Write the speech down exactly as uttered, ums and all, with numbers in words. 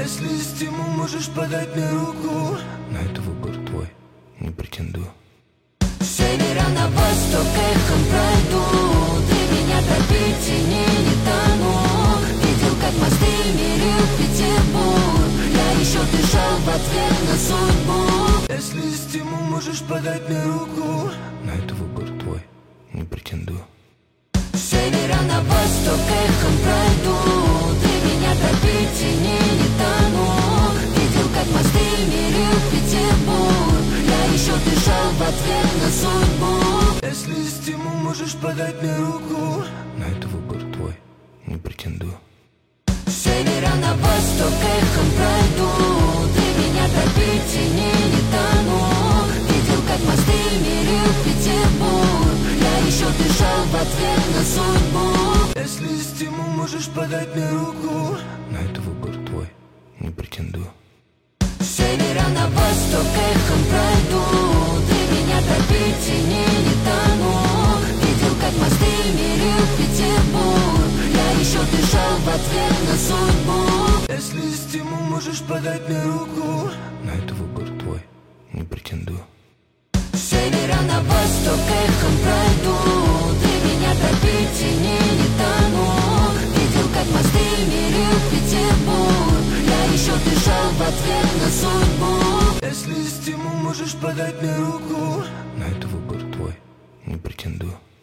Если стимул, можешь подать мне руку. На это выбор твой, не претендую. С севера на восток эхом пройду. Ты меня топить и не, не тону. Видел, как мосты мерил Петербург. Я еще дышал в ответ на судьбу. Если стимул, можешь подать мне руку. На это выбор твой, не претендую. С севера на восток эхом пройду. Ты меня топить и не, не тону. Видел, как мосты мерил Петербург. Я еще дышал в ответ на судьбу. Если стимул, можешь подать мне руку. На это выбор твой, не претендую. С севера на восток эхом пройду. Ты меня топить и не, не тону. Видел, как мосты мерил Петербург. Я еще дышал в ответ на судьбу. Если стимул, можешь подать мне руку. На это выбор твой, не претендую. С севера на восток эхом пройду. Ты меня топить и не, не тону. Видел, как мосты мерил Петербург. Я еще дышал в ответ на судьбу. Если стимул, можешь подать мне руку. На это выбор твой, не претендую. С севера на восток эхом пройду. Ты меня топить и не, не тону. Видел, как мосты мерил Петербург. Я еще дышал в ответ на судьбу. Если стимул, можешь подать мне руку. На это выбор твой, не претендую.